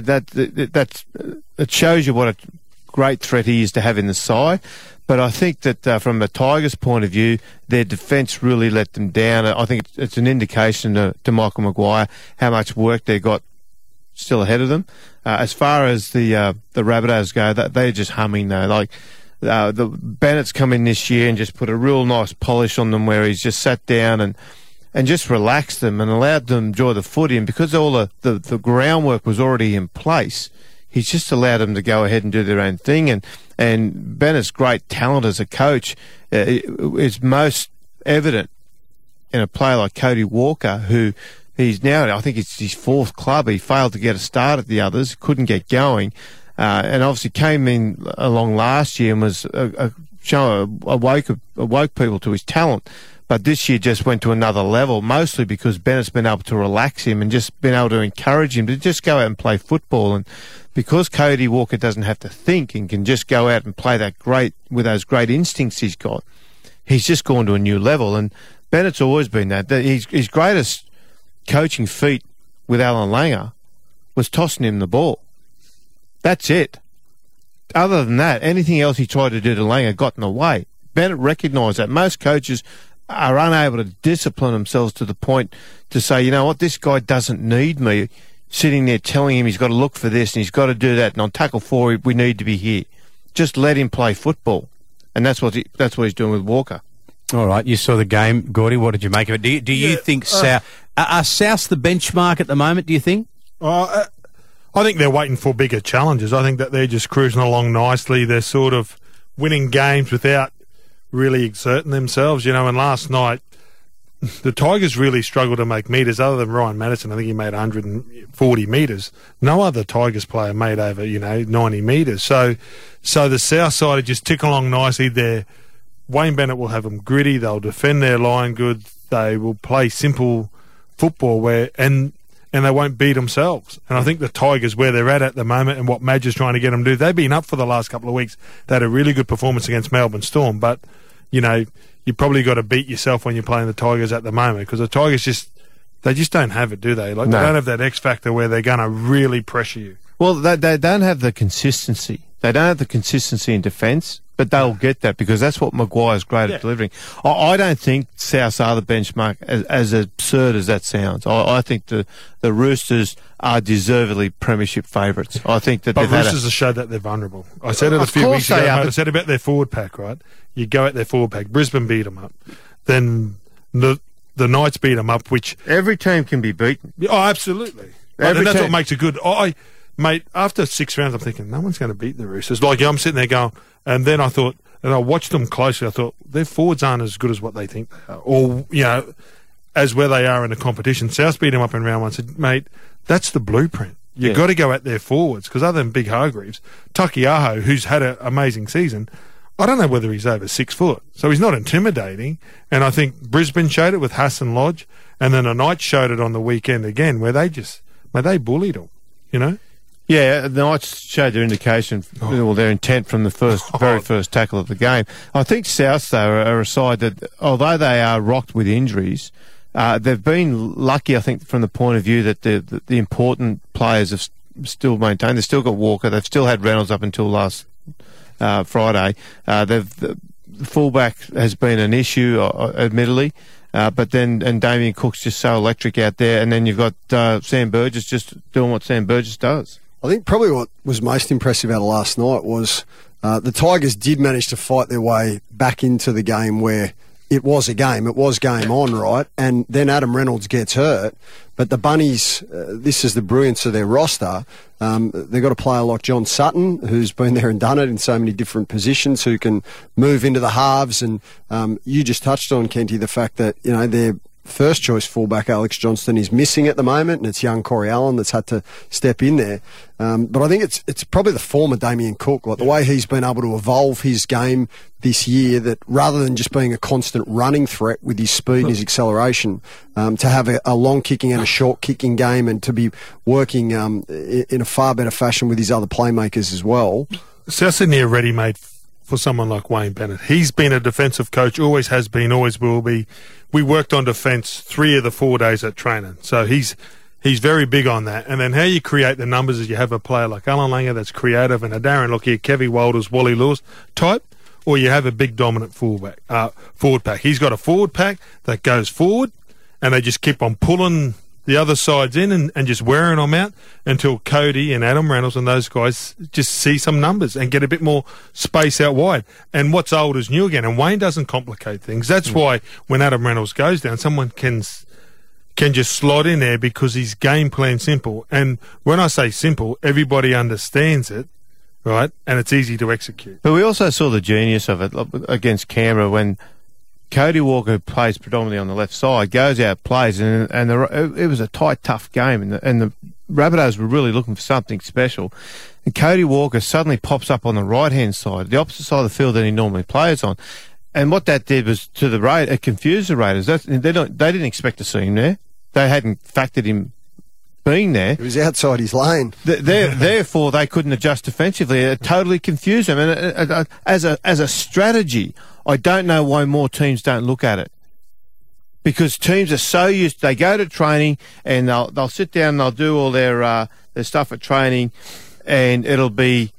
It shows you what a great threat he is to have in the side. But I think that from the Tigers' point of view, their defence really let them down. I think it's an indication to Michael Maguire how much work they've got still ahead of them. As far as the Rabbitohs go, they're just humming though. Like the Bennett's come in this year and just put a real nice polish on them, where he's just sat down and just relaxed them and allowed them to enjoy the footy. And because all the groundwork was already in place, he's just allowed them to go ahead and do their own thing. And Bennett's great talent as a coach is most evident in a player like Cody Walker, who he's now, I think it's his 4th club. He failed to get a start at the others, couldn't get going, and obviously came in along last year and was awoke people to his talent. But this year just went to another level, mostly because Bennett's been able to relax him and just been able to encourage him to just go out and play football. And because Cody Walker doesn't have to think and can just go out and play that great, with those great instincts he's got, he's just gone to a new level. And Bennett's always been that. His greatest coaching feat with Alan Langer was tossing him the ball. That's it. Other than that, anything else he tried to do to Langer got in the way. Bennett recognised that. Most coaches are unable to discipline themselves to the point to say, you know what, this guy doesn't need me sitting there telling him he's got to look for this and he's got to do that, and on tackle 4 we need to be here. Just let him play football. And that's what he's doing with Walker. All right, you saw the game, Gordy. What did you make of it? Do you think South are Souths the benchmark at the moment, do you think? I think they're waiting for bigger challenges. I think that they're just cruising along nicely. They're sort of winning games without really exerting themselves, and last night the Tigers really struggled to make metres other than Ryan Madison. I think he made 140 metres. No other Tigers player made over, 90 metres. So the South side just tick along nicely there. Wayne Bennett will have them gritty. They'll defend their line good. They will play simple football and they won't beat themselves. And I think the Tigers, where they're at the moment and what Madge is trying to get them to do, they've been up for the last couple of weeks. They had a really good performance against Melbourne Storm, but, you probably got to beat yourself when you're playing the Tigers at the moment, because the Tigers they just don't have it, do they? Like, they don't have that X factor where they're going to really pressure you. Well, they don't have the consistency. They don't have the consistency in defence, but they'll get that because that's what Maguire's great at delivering. I don't think Souths are the benchmark, as absurd as that sounds. I think the Roosters are deservedly premiership favourites. I think that but Roosters have showed that they're vulnerable. I said it a few weeks ago. I said about their forward pack, right? You go at their forward pack. Brisbane beat them up. Then the Knights beat them up, which... Every team can be beaten. Oh, absolutely. And that's what makes it good. Mate, after 6 rounds, I'm thinking, no one's going to beat the Roosters. Like, I'm sitting there going... And then I thought... And I watched them closely. I thought, their forwards aren't as good as what they think they are. Or, as where they are in the competition. South beat them up in round 1. Said, mate, that's the blueprint. You've got to go at their forwards. Because other than Big Hargreaves, Takiaho, who's had an amazing season... I don't know whether he's over 6 foot. So he's not intimidating. And I think Brisbane showed it with Hassan Lodge. And then the Knights showed it on the weekend again, where they bullied them, Yeah, the Knights showed their indication, their intent from the very first tackle of the game. I think South, though, are a side that, although they are rocked with injuries, they've been lucky, I think, from the point of view that the important players have still maintained. They've still got Walker. They've still had Reynolds up until last Friday. The fullback has been an issue, admittedly. But then, and Damien Cook's just so electric out there, and then you've got Sam Burgess just doing what Sam Burgess does. I think probably what was most impressive out of last night was the Tigers did manage to fight their way back into the game where it was a game. It was game on, right? And then Adam Reynolds gets hurt. But the Bunnies, this is the brilliance of their roster. They've got a player like John Sutton, who's been there and done it in so many different positions, who can move into the halves. And you just touched on, Kenty, the fact that, you know, their first choice fullback, Alex Johnston, is missing at the moment, and it's young Corey Allen that's had to step in there. But I think it's probably the form of Damien Cook, like the way he's been able to evolve his game this year, that rather than just being a constant running threat with his speed and his acceleration, to have a long kicking and a short kicking game, and to be working in a far better fashion with his other playmakers as well. South Sydney are ready-made for someone like Wayne Bennett. He's been a defensive coach, always has been, always will be. We worked on defence 3 of the 4 days at training, so he's very big on that. And then how you create the numbers is you have a player like Alan Langer that's creative, and a Darren Lockyer, Kevy Walters, Wally Lewis type, or you have a big dominant forward pack. He's got a forward pack that goes forward, and they just keep on pulling the other sides in and just wearing them out until Cody and Adam Reynolds and those guys just see some numbers and get a bit more space out wide. And what's old is new again. And Wayne doesn't complicate things. That's why when Adam Reynolds goes down, someone can just slot in there because his game plan's simple. And when I say simple, everybody understands it, right? And it's easy to execute. But we also saw the genius of it against Canberra when Cody Walker, who plays predominantly on the left side, goes out, plays, and it was a tight, tough game, and the Rabbitohs were really looking for something special. And Cody Walker suddenly pops up on the right-hand side, the opposite side of the field than he normally plays on. And what that did was it confused the Raiders. They didn't expect to see him there. They hadn't factored him being there. He was outside his lane. Therefore, they couldn't adjust defensively. It totally confused them. And as a strategy, I don't know why more teams don't look at it. Because teams are so used, they go to training and they'll sit down and they'll do all their stuff at training, and it'll be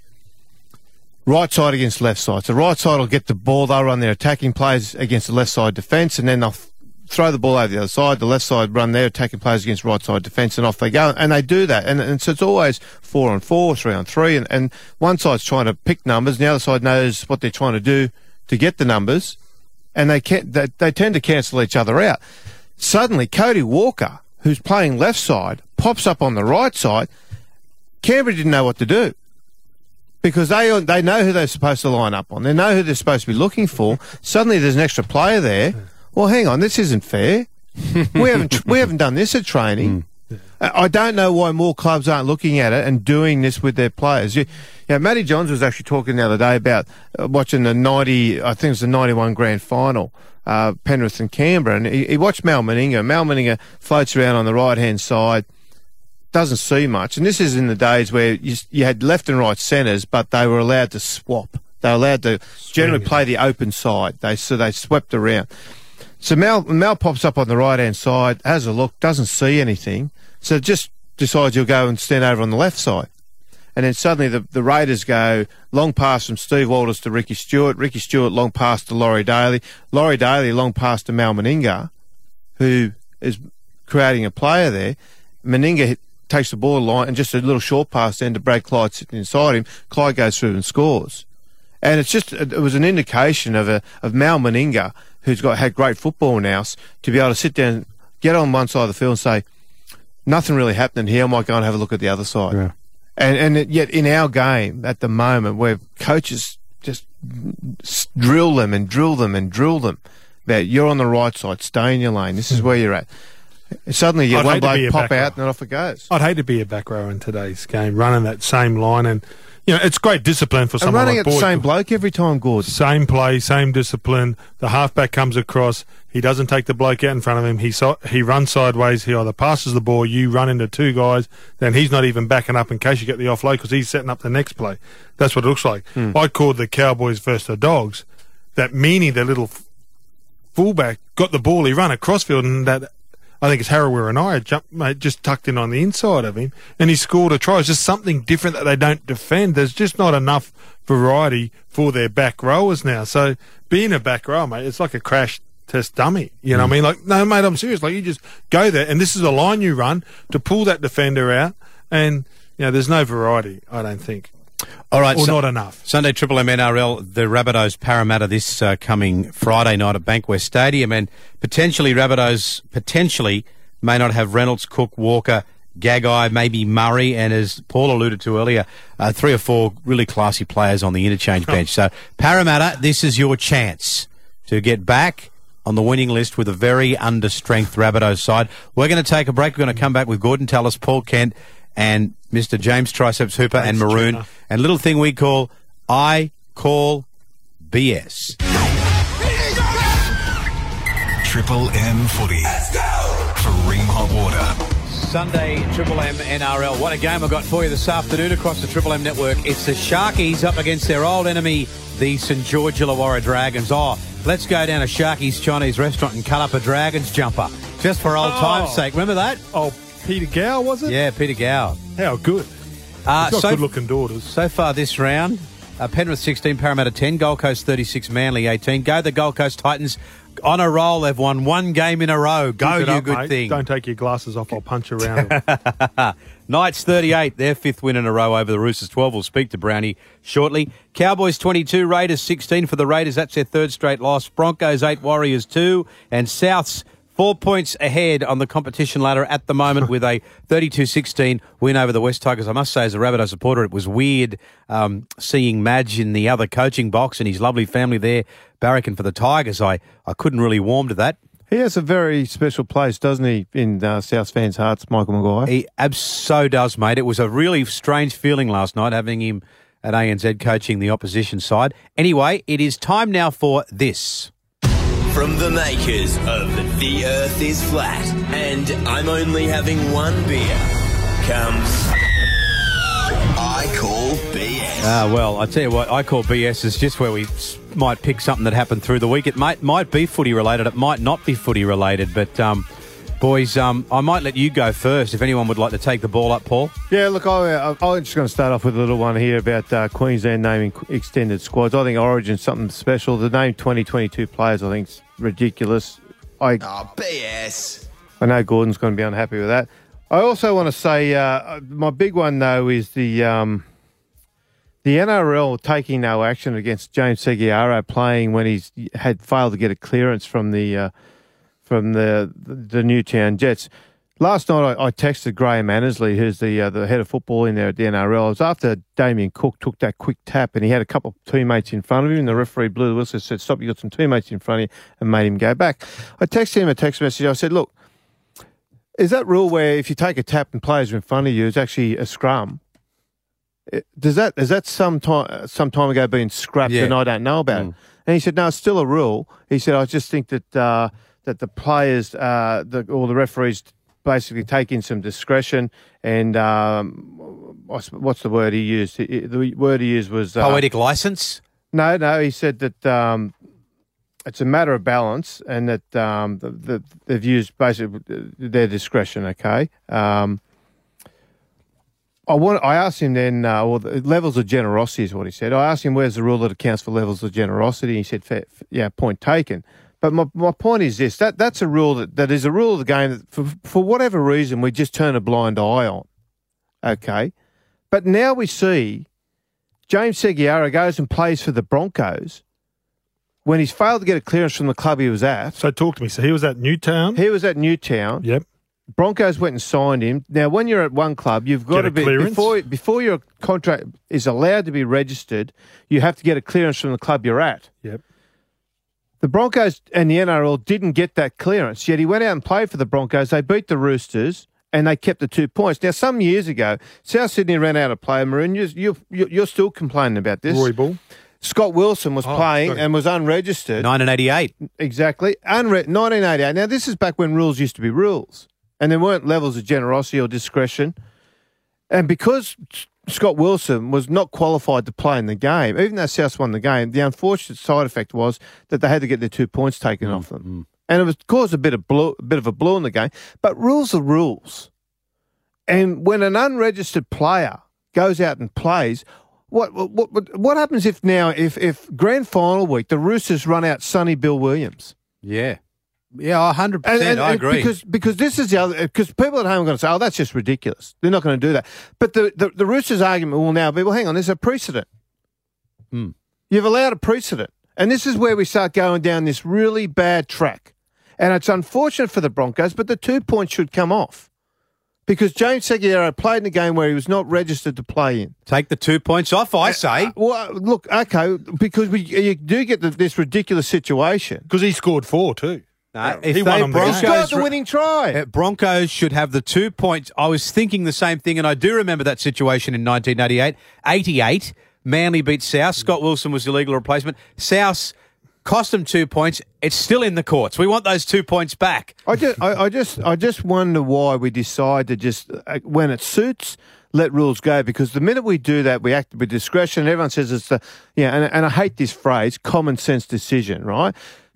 right side against left side. So right side will get the ball, they'll run their attacking plays against the left side defence, and then they'll throw the ball over the other side, the left side run their attacking plays against right side defence, and off they go. And they do that. And so it's always 4-on-4, 3-on-3, and one side's trying to pick numbers, and the other side knows what they're trying to do to get the numbers, and they tend to cancel each other out. Suddenly, Cody Walker, who's playing left side, pops up on the right side. Canberra didn't know what to do because they know who they're supposed to line up on. They know who they're supposed to be looking for. Suddenly, there's an extra player there. Well, hang on, this isn't fair. We haven't done this at training. I don't know why more clubs aren't looking at it and doing this with their players. Matty Johns was actually talking the other day about watching the 91 grand final, Penrith and Canberra, and he watched Mal Meninga. Mal Meninga floats around on the right-hand side, doesn't see much. And this is in the days where you had left and right centres, but they were allowed to swap. They were allowed to generally play the open side. So they swept around. So Mal pops up on the right-hand side, has a look, doesn't see anything, so just decides he'll go and stand over on the left side. And then suddenly the Raiders go long pass from Steve Walters to Ricky Stewart, Ricky Stewart long pass to Laurie Daly, Laurie Daly long pass to Mal Meninga, who is creating a player there. Meninga takes the ball line and just a little short pass then to Brad Clyde sitting inside him. Clyde goes through and scores. And it was an indication of Mal Meninga, who's had great football now, to be able to sit down, get on one side of the field and say, nothing really happening here, I might go and have a look at the other side. Yeah. And yet in our game at the moment, where coaches just drill them and drill them and drill them, that you're on the right side, stay in your lane, this is where you're at. Suddenly you get one bloke pop out and off it goes. I'd hate to be a back row in today's game, running that same line, and it's great discipline for someone running like at the same bloke every time, Gordon. Same play, same discipline. The halfback comes across. He doesn't take the bloke out in front of him. He runs sideways. He either passes the ball, you run into two guys, then he's not even backing up in case you get the offload because he's setting up the next play. That's what it looks like. I called the Cowboys versus the Dogs. That Meany, the little fullback, got the ball. He ran across field, and that I think it's Harawira and I just tucked in on the inside of him, and he scored a try. It's just something different that they don't defend. There's just not enough variety for their back rowers now. So being a back rower, mate, it's like a crash test dummy. You know what I mean? Like, no, mate, I'm serious. Like, you just go there, and this is a line you run to pull that defender out, and, you know, there's no variety, I don't think. All right, or not enough. Sunday Triple M NRL, the Rabbitohs Parramatta this coming Friday night at Bankwest Stadium, and potentially Rabbitohs may not have Reynolds, Cook, Walker, Gagai, maybe Murray, and as Paul alluded to earlier, 3 or 4 really classy players on the interchange bench. So Parramatta, this is your chance to get back on the winning list with a very understrength Rabbitohs side. We're going to take a break. We're going to come back with Gordon Tallis, Paul Kent, and Mr. James Triceps Hooper and Maroon. Jenna. And a little thing we call I Call BS. Triple M footy. Let's go! For Ream Hot Water. Sunday Triple M NRL. What a game I've got for you this afternoon across the Triple M network. It's the Sharkies up against their old enemy, the St George Illawarra Dragons. Let's go down to Sharkies Chinese restaurant and cut up a Dragons jumper. Just for old time's sake. Remember that? Oh, Peter Gow, was it? Yeah, Peter Gow. How good. He's got good-looking daughters. So far this round, Penrith 16, Parramatta 10, Gold Coast 36, Manly 18. Go the Gold Coast Titans. On a roll, they've won 1 game in a row. Go, you good mate. thing. Don't take your glasses off, I'll punch around them. Knights 38, their 5th win in a row over the Roosters 12. We'll speak to Brownie shortly. Cowboys 22, Raiders 16 for the Raiders. That's their 3rd straight loss. Broncos 8, Warriors 2. And Souths 4 points ahead on the competition ladder at the moment with a 32-16 win over the West Tigers. I must say, as a Rabbitoh supporter, it was weird seeing Madge in the other coaching box and his lovely family there barracking for the Tigers. I couldn't really warm to that. He has a very special place, doesn't he, in South fans' hearts, Michael Maguire? He so does, mate. It was a really strange feeling last night having him at ANZ coaching the opposition side. Anyway, it is time now for this. From the makers of The Earth is Flat and I'm only having one beer comes I Call BS. Well, I tell you what, I Call BS is just where we might pick something that happened through the week. It might be footy related, it might not be footy related, but boys, I might let you go first if anyone would like to take the ball up, Paul. Yeah, look, I'm just going to start off with a little one here about Queensland naming extended squads. I think Origin's something special. The name 2022 players, I think, is ridiculous. BS. I know Gordon's going to be unhappy with that. I also want to say my big one, though, is the NRL taking no action against James Seguiaro playing when he's had failed to get a clearance from the Newtown Jets. Last night I texted Graham Annesley, who's the head of football in there at the NRL. It was after Damien Cook took that quick tap and he had a couple of teammates in front of him and the referee blew the whistle and said, stop, you got some teammates in front of you, and made him go back. I texted him a text message. I said, look, is that rule where if you take a tap and players are in front of you, it's actually a scrum? Is that some time ago been scrapped and I don't know about it? And he said, no, it's still a rule. He said, I just think that the players or the referees basically take in some discretion and what's the word he used? The word he used was... Poetic license? No, he said that it's a matter of balance and that they've used basically their discretion, okay? I asked him then, levels of generosity is what he said. I asked him where's the rule that accounts for levels of generosity. He said, point taken. But my point is this, that's a rule that is a rule of the game that for whatever reason we just turn a blind eye on, okay? But now we see James Seguiaro goes and plays for the Broncos when he's failed to get a clearance from the club he was at. So talk to me. So he was at Newtown? He was at Newtown. Yep. Broncos went and signed him. Now, when you're at one club, you've got to be before your contract is allowed to be registered, you have to get a clearance from the club you're at. Yep. The Broncos and the NRL didn't get that clearance, yet he went out and played for the Broncos. They beat the Roosters, and they kept the 2 points. Now, some years ago, South Sydney ran out of player. Maroon, you're still complaining about this. Roy Bull. Scott Wilson was playing and was unregistered. 1988. Exactly. 1988. Now, this is back when rules used to be rules, and there weren't levels of generosity or discretion. And because Scott Wilson was not qualified to play in the game, even though South won the game, the unfortunate side effect was that they had to get their 2 points taken off them. and it was caused a bit of a blow in the game. But rules are rules, and when an unregistered player goes out and plays, what happens if grand final week the Roosters run out Sonny Bill Williams? Yeah. Yeah, 100%. I agree. Because this is the other. Because people at home are going to say, "Oh, that's just ridiculous." They're not going to do that. But the Roosters' argument will now be, "Well, hang on, there's a precedent. You've allowed a precedent, and this is where we start going down this really bad track. And it's unfortunate for the Broncos, but the 2 points should come off because James Seguiero played in a game where he was not registered to play in. Take the 2 points off, I say. Well, look, okay, because you do get this ridiculous situation because he scored 4 too. No, he won them. He scored the winning try. Broncos should have the 2 points. I was thinking the same thing, and I do remember that situation in 1988. 88, Manly beat South. Scott Wilson was the legal replacement. South cost them 2 points. It's still in the courts. We want those 2 points back. I just wonder why we decide to just, when it suits, let rules go. Because the minute we do that, we act with discretion. Everyone says it's and I hate this phrase, common sense decision, right?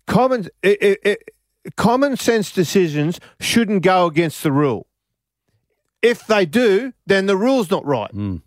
Common sense decisions shouldn't go against the rule. If they do, then the rule's not right.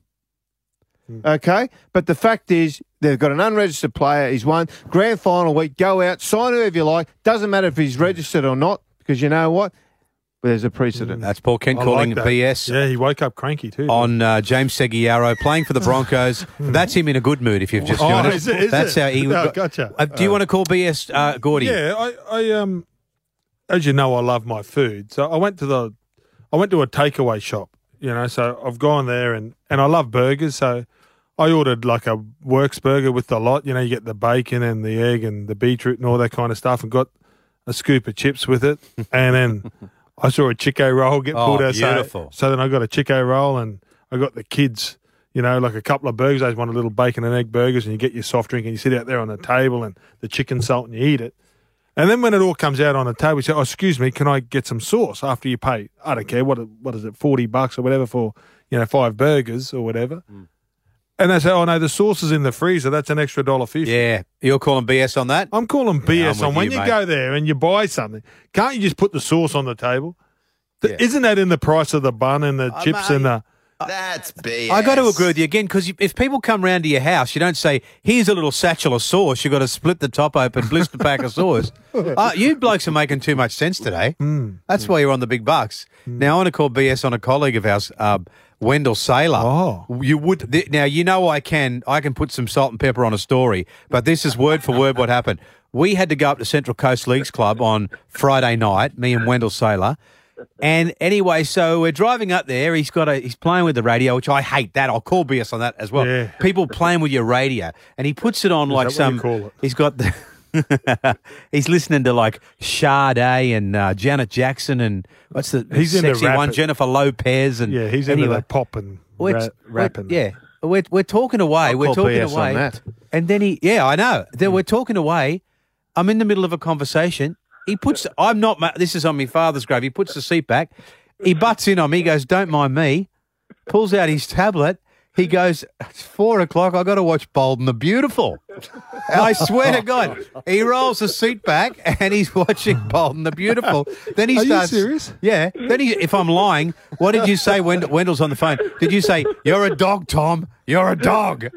Okay? But the fact is, they've got an unregistered player. He's won. Grand final week, go out, sign whoever you like. Doesn't matter if he's registered or not, because you know what? There's a precedent. That's Paul Kent calling BS. Yeah, he woke up cranky too. On James Seguiero playing for the Broncos. That's him in a good mood if you've just joined us. That's how he gotcha. Do you want to call BS, Gordy? Yeah, I as you know, I love my food. So I went to a takeaway shop, so I've gone there and I love burgers. So I ordered like a Works burger with the lot. You get the bacon and the egg and the beetroot and all that kind of stuff, and got a scoop of chips with it. And then I saw a Chico roll get pulled out. Beautiful. So then I got a Chico roll, and I got the kids, like a couple of burgers. They wanted little bacon and egg burgers, and you get your soft drink and you sit out there on the table and the chicken salt and you eat it. And then when it all comes out on the table, you say, "Oh, excuse me, can I get some sauce?" After you pay, I don't care, what is it, $40 or whatever for, 5 burgers or whatever. And they say, "Oh, no, the sauce is in the freezer. That's an extra $1.50. Yeah. You're calling BS on that? I'm calling BS I'm on with when you, you mate. go there and you buy something. Can't you just put the sauce on the table? Isn't that in the price of the bun and the chips and the... That's BS. I got to agree with you again, because if people come round to your house, you don't say, "Here's a little satchel of sauce. You've got to split the top open, blister pack of sauce." You blokes are making too much sense today. That's why you're on the big bucks. Now, I want to call BS on a colleague of ours, Wendell Saylor. Oh. You would now, I can put some salt and pepper on a story, but this is word for word what happened. We had to go up to Central Coast Leagues Club on Friday night, me and Wendell Saylor. And anyway, so we're driving up there. He's playing with the radio, which I hate that. I'll call BS on that as well. Yeah. People playing with your radio, and he puts it on like that what you some. call it? He's got the. He's listening to like Sade and Janet Jackson and what's the He's into sexy one, rapping. Jennifer Lopez and Yeah, he's into the pop and rapping. We're talking away. I'll We're call talking BS away. on that. And then I know. Then we're talking away. I'm in the middle of a conversation. He puts. This is on my father's grave. He puts the seat back. He butts in on me. He goes, "Don't mind me." Pulls out his tablet. He goes, "It's 4:00. I got to watch Bold and the Beautiful." And I swear to God, he rolls the seat back and he's watching Bold and the Beautiful. Then he starts. Are you serious? Yeah. Then if I'm lying, what did you say? Wendell's on the phone. Did you say, "You're a dog, Tom? You're a dog"?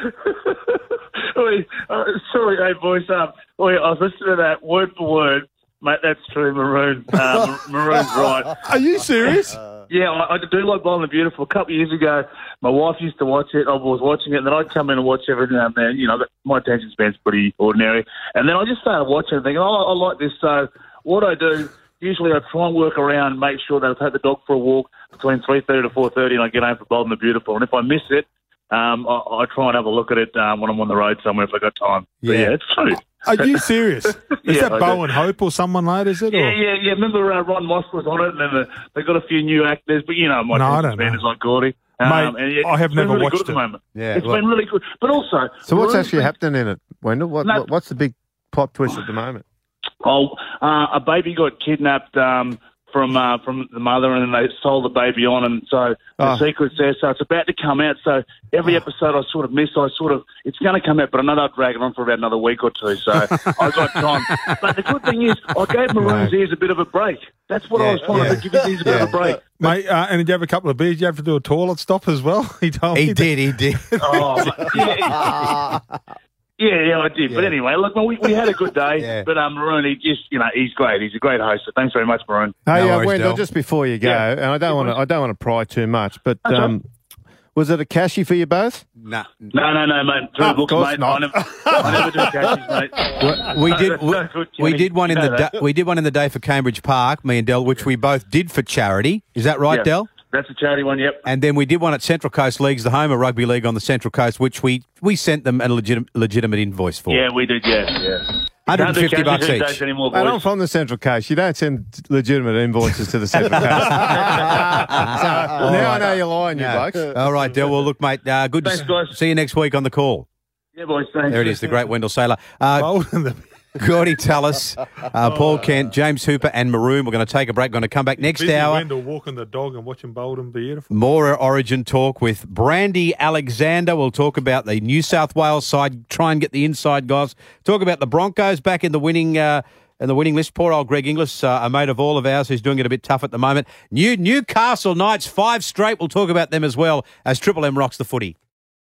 Sorry, hey boys. I was listening to that word for word. Mate, that's true, Maroon. Maroon's right. Are you serious? Yeah, I do like Bold and the Beautiful. A couple of years ago, my wife used to watch it. I was watching it, and then I'd come in and watch every now and then. My attention span's pretty ordinary. And then I just started watching and thinking, I like this. So what I do, usually I try and work around, make sure that I take the dog for a walk between 3:30 to 4:30, and I get home for Bold and the Beautiful. And if I miss it, I try and have a look at it when I'm on the road somewhere if I got time. But yeah, it's true. Are you serious? Is Yeah, that I Bo do. and Hope or someone like that, is it? Or? Yeah. Remember Ron Moss was on it, and then they got a few new actors, but my No, I attention don't span know. is like Gordy. Mate, And yeah, I have it's been never really watched good at the it. moment. Yeah, It's been really good. But also... So what's Maroon's actually been- happening in it, Wendell? What's the big plot twist at the moment? a baby got kidnapped from the mother, and then they sold the baby on, and so the secret's there. So it's about to come out. So every episode I sort of miss, it's going to come out, but I know they'll drag it on for about another week or two. So I got time. But the good thing is, I gave Maroon's ears a bit of a break. That's what I was trying to do, give his ears a bit of a break. Mate, and did you have a couple of beers? Did you have to do a toilet stop as well? He told me. He did. Oh, yeah, I did. Yeah. But anyway, look, we had a good day. Yeah. But Maroon, he's great. He's a great host. So thanks very much, Maroon. Hey, Wendell, just before you go, and I don't want to pry too much, but was it a cashy for you both? No, mate. Of course mate. Not. I never do cashies, mate. We did one in the day for Cambridge Park, me and Del, which we both did for charity. Is that right, Del? That's a charity one, yep. And then we did one at Central Coast Leagues, the home of rugby league on the Central Coast, which we sent them a legitimate invoice for. Yeah, we did, yeah. $150 each. Anymore, and I'm from the Central Coast. You don't send legitimate invoices to the Central Coast. Now I know you're lying, you blokes. All right, Del. Well, look, mate, good Thanks, guys. See you next week on the call. Yeah, boys, thanks. There it is, the great Wendell Saylor. Gordy Tallis, Paul Kent, James Hooper and Maroon. We're going to take a break. We're going to come back next hour. Wendell walking the dog and watching Bolden beautiful. More Origin talk with Brandy Alexander. We'll talk about the New South Wales side, try and get the inside guys. Talk about the Broncos back in the winning list. Poor old Greg Inglis, a mate of all of ours who's doing it a bit tough at the moment. Newcastle Knights, 5 straight. We'll talk about them as well as Triple M rocks the footy.